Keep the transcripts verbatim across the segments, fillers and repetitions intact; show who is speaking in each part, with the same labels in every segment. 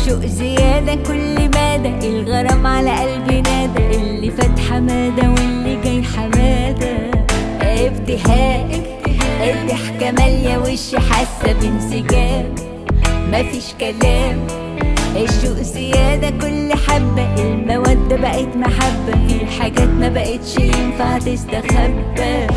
Speaker 1: الشوق زيادة كل مدى، الغرام على قلبي نادى، اللي فات حمادة واللي جاي حمادة. ابتهاج الضحكة مالية وشي حاسة بانسجام، مفيش كلام الشوق زيادة كل حبة، المودة بقت محبة، في حاجات ما بقتش ينفع تستخبى.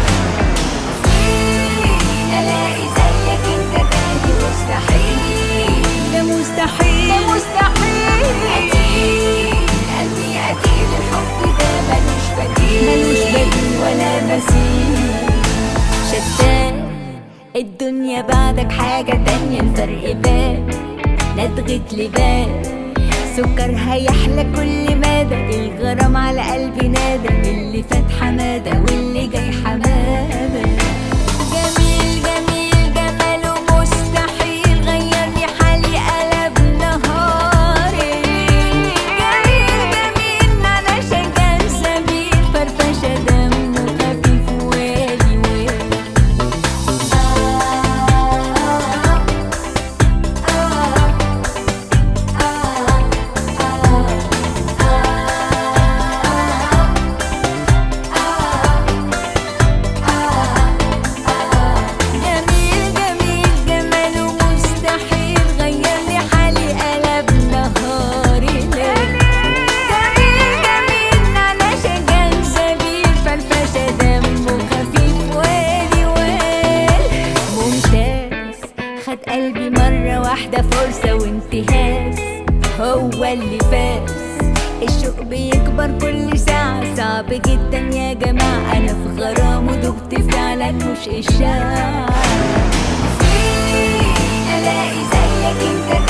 Speaker 1: الاقي زيك انت تاني مستحيل، ده مستحيل ده مستحيل. قتيل قلبي قتيل، الحب ده ملوش بديل ملوش بديل ولا مثيل. شتان الدنيا بعدك حاجة تانية، الفرق بان ندغة لبان، سكر هيحلى كل مدى، الغرام على قلبي نادى، اللي فات حمادة واللي جاي حمادة. جميل جميل جماله مستحيل، غيرني حالي قلب نهاري. جميل جميل نعناع شجر سبيل، فرفشة دمه خفيف وادي وادي. قلبي مرة واحدة فرصة وانتهاز، هو اللي فاز. الشوق بيكبر كل ساعة، صعب جدا يا جماعة، أنا في غرام ودوبت فعلا مش إشاعة. ألاقي زيك انت